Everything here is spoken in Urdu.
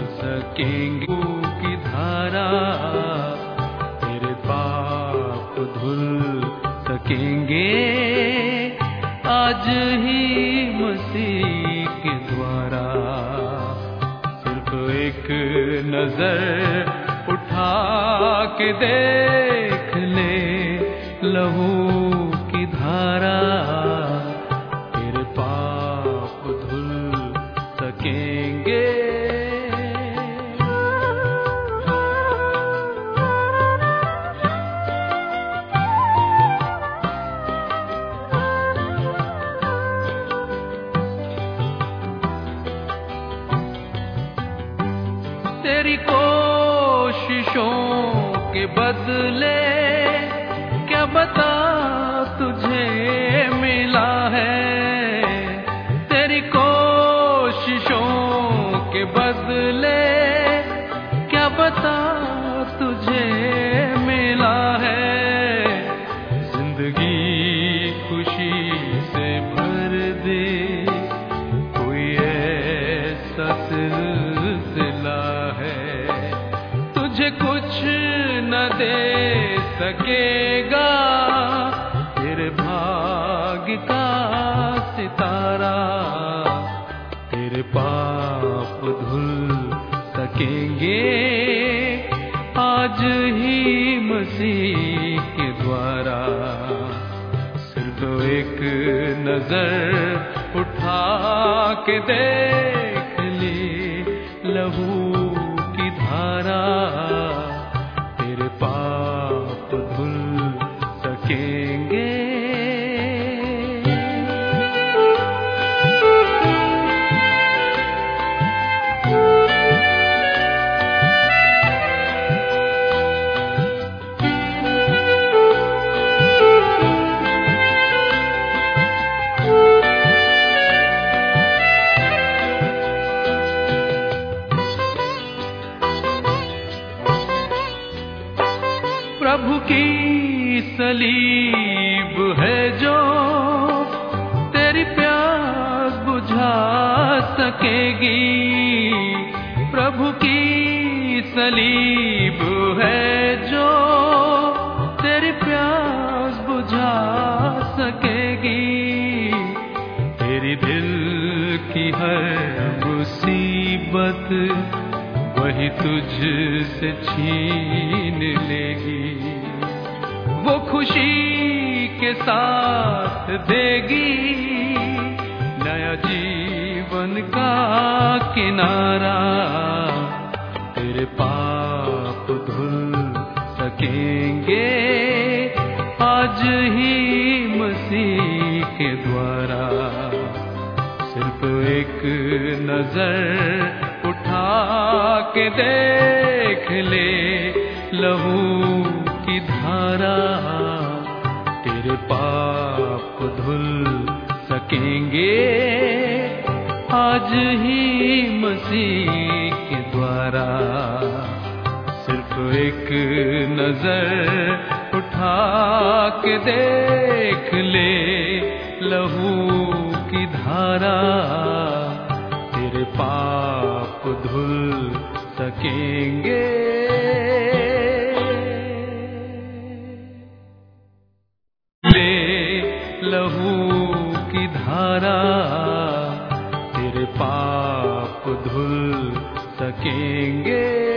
سکیں گے کی دھارا تیرے پاپ دھل سکیں گے آج ہی مسیح کے دوارا. صرف ایک نظر اٹھا کے دیکھ لے لہو کی دھارا تیرے پاپ دھل سکیں گے. تیری کوششوں کے بدلے کیا بتا تجھے ملا ہے. تیری کوششوں کے بدلے کیا بتا تجھے ملا ہے. زندگی خوشی سے بھر دے کوئی ایسا سلسلہ ہے تجھے کچھ نہ دے سکے گا. تیرے بھاگ کا ستارہ تیرے پاپ دھل سکیں گے آج ہی مسیح کے دوارا. صرف ایک نظر اٹھا کے دیکھ لے لہو کی دھارا تیرے پاپ دھل سکیں گے. پربھو کی صلیب ہے جو تیری پیاس بجھا سکے گی. پربھو کی صلیب ہے جو تیری پیاس بجھا سکے گی. تیری دل کی ہر مصیبت وہی تجھ سے چھین لے گی. وہ خوشی کے ساتھ دے گی نیا جیون کا کنارہ. تیرے پاپ دھل سکیں گے آج ہی مسیح کے دوارا. صرف ایک نظر اٹھا کے دیکھ لے لہو کی دھارا تیرے پاپ دھل سکیں گے آج ہی مسیح کے دوارا. صرف ایک نظر اٹھا کے دیکھ لے لہو کی دھارا تیرے پاپ دھل سکیں گے. لے لہو کی دھارا تیرے پاپ دھل سکیں گے.